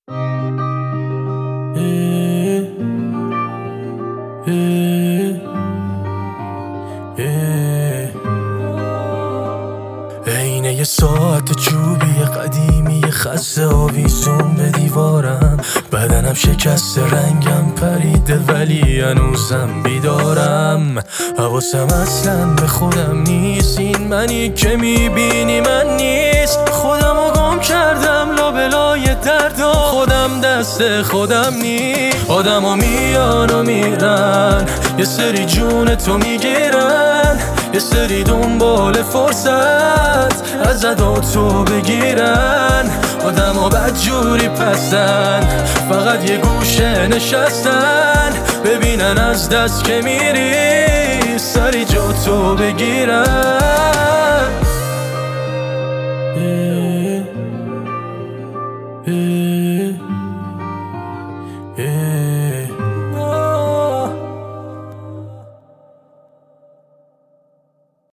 عینه یه ساعت چوبی قدیمی خسته آویزون به دیوارم، بدنم شکسته رنگم پریده ولی هنوزم بیدارم. حواسم اصلا به خودم نیست، این منی که میبینی من نیست. خودمو گم کردم لابلای دردا، خودم دست خودم نیست. آدمو میان و میرن، یه سری جون تو میگیرن، یه سری دنبال فرصت از تو بگیرن. آدمو بدجوری پستن، فقط یه گوشه نشستن، ببینن از دست که میری سری جا تو بگیرن.